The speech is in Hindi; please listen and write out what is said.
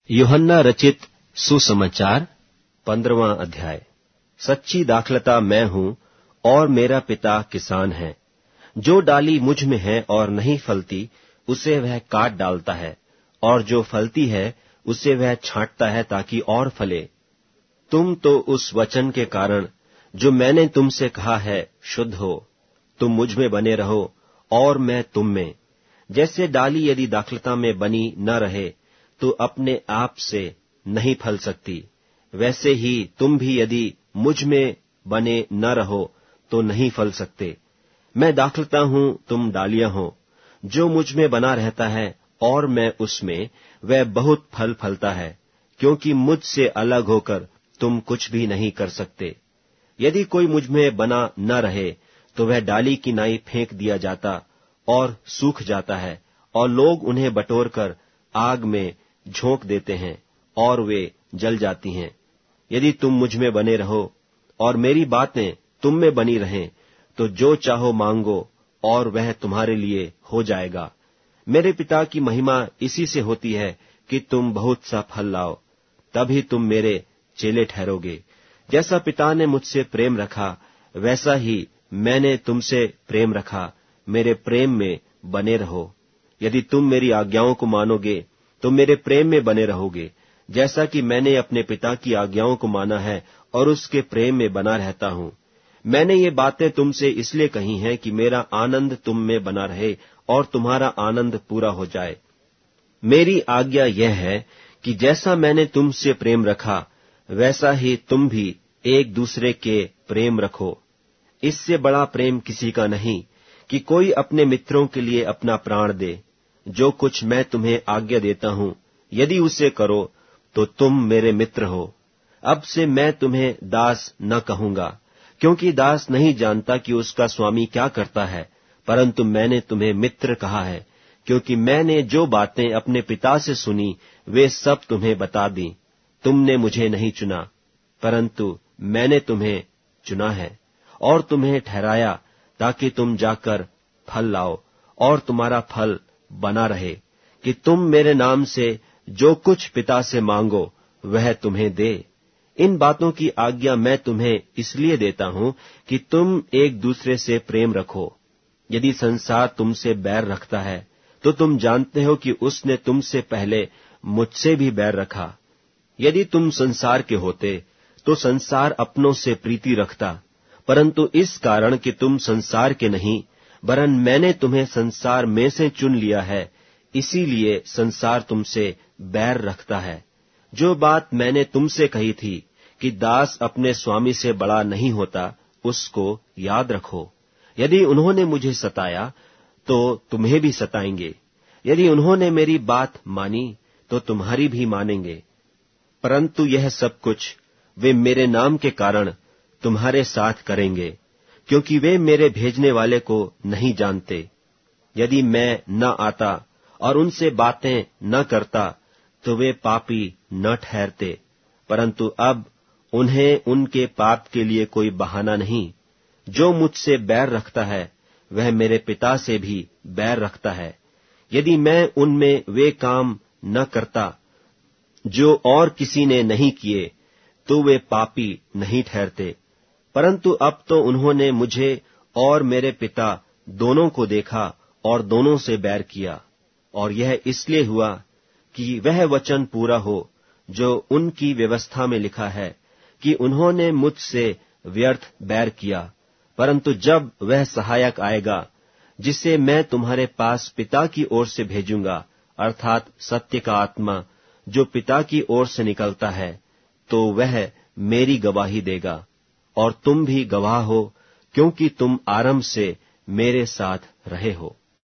यूहन्ना रचित सुसमाचार 15वां अध्याय। सच्ची दाखलता मैं हूं और मेरा पिता किसान है। जो डाली मुझ में है और नहीं फलती उसे वह काट डालता है, और जो फलती है उसे वह छांटता है ताकि और फले। तुम तो उस वचन के कारण जो मैंने तुमसे कहा है शुद्ध हो। तुम मुझ में बने रहो और मैं तुम में। जैसे डाली यदि दाखलता में बनी न रहे तो अपने आप से नहीं फल सकती, वैसे ही तुम भी यदि मुझ में बने न रहो तो नहीं फल सकते। मैं दाखलता हूं, तुम डालियां हो। जो मुझ में बना रहता है और मैं उसमें, वह बहुत फल फलता है, क्योंकि मुझसे अलग होकर तुम कुछ भी नहीं कर सकते। यदि कोई मुझ में बना न रहे तो वह डाली की नाई फेंक दिया जाता और सूख जाता है, और लोग उन्हें बटोर कर आग में झोंक देते हैं और वे जल जाती हैं। यदि तुम मुझ में बने रहो और मेरी बातें तुम में बनी रहें तो जो चाहो मांगो और वह तुम्हारे लिए हो जाएगा। मेरे पिता की महिमा इसी से होती है कि तुम बहुत सा फल लाओ, तभी तुम मेरे चेले ठहरोगे। जैसा पिता ने मुझसे प्रेम रखा वैसा ही मैंने तुमसे प्रेम रखा। मेरे प्रेम में बने रहो। यदि तुम मेरी आज्ञाओं को मानोगे तो मेरे प्रेम में बने रहोगे, जैसा कि मैंने अपने पिता की आज्ञाओं को माना है और उसके प्रेम में बना रहता हूं। मैंने ये बातें तुमसे इसलिए कही हैं कि मेरा आनंद तुम में बना रहे और तुम्हारा आनंद पूरा हो जाए। मेरी आज्ञा यह है कि जैसा मैंने तुमसे प्रेम रखा वैसा ही तुम भी एक दूसरे के प्रेम रखो। इससे बड़ा प्रेम किसी का नहीं कि कोई अपने मित्रों के लिए अपना प्राण दे। जो कुछ मैं तुम्हें आज्ञा देता हूं, यदि उसे करो तो तुम मेरे मित्र हो। अब से मैं तुम्हें दास न कहूंगा, क्योंकि दास नहीं जानता कि उसका स्वामी क्या करता है, परंतु मैंने तुम्हें मित्र कहा है, क्योंकि मैंने जो बातें अपने पिता से सुनी वे सब तुम्हें बता दी। तुमने मुझे नहीं चुना, परंतु मैंने तुम्हें चुना है और तुम्हें ठहराया ताकि तुम जाकर फल लाओ और तुम्हारा फल बना रहे, कि तुम मेरे नाम से जो कुछ पिता से मांगो वह तुम्हें दे। इन बातों की आज्ञा मैं तुम्हें इसलिए देता हूं कि तुम एक दूसरे से प्रेम रखो। यदि संसार तुमसे बैर रखता है तो तुम जानते हो कि उसने तुमसे पहले मुझसे भी बैर रखा। यदि तुम संसार के होते तो संसार अपनों से प्रीति रखता, परंतु इस कारण कि तुम संसार के नहीं वरन मैंने तुम्हें संसार में से चुन लिया है, इसीलिए संसार तुमसे बैर रखता है। जो बात मैंने तुमसे कही थी कि दास अपने स्वामी से बड़ा नहीं होता, उसको याद रखो। यदि उन्होंने मुझे सताया तो तुम्हें भी सताएंगे। यदि उन्होंने मेरी बात मानी तो तुम्हारी भी मानेंगे। परंतु यह सब कुछ वे मेरे नाम के कारण तुम्हारे साथ करेंगे, क्योंकि वे मेरे भेजने वाले को नहीं जानते। यदि मैं न आता और उनसे बातें न करता तो वे पापी न ठहरते, परंतु अब उन्हें उनके पाप के लिए कोई बहाना नहीं। जो मुझसे बैर रखता है वह मेरे पिता से भी बैर रखता है। यदि मैं उनमें वे काम न करता जो और किसी ने नहीं किए तो वे पापी नहीं ठहरते, परंतु अब तो उन्होंने मुझे और मेरे पिता दोनों को देखा और दोनों से बैर किया। और यह इसलिए हुआ कि वह वचन पूरा हो जो उनकी व्यवस्था में लिखा है कि उन्होंने मुझसे व्यर्थ बैर किया। परंतु जब वह सहायक आएगा जिसे मैं तुम्हारे पास पिता की ओर से भेजूंगा, अर्थात सत्य का आत्मा जो पिता की ओर से निकलता है, तो वह मेरी गवाही देगा। और तुम भी गवाह हो, क्योंकि तुम आरंभ से मेरे साथ रहे हो।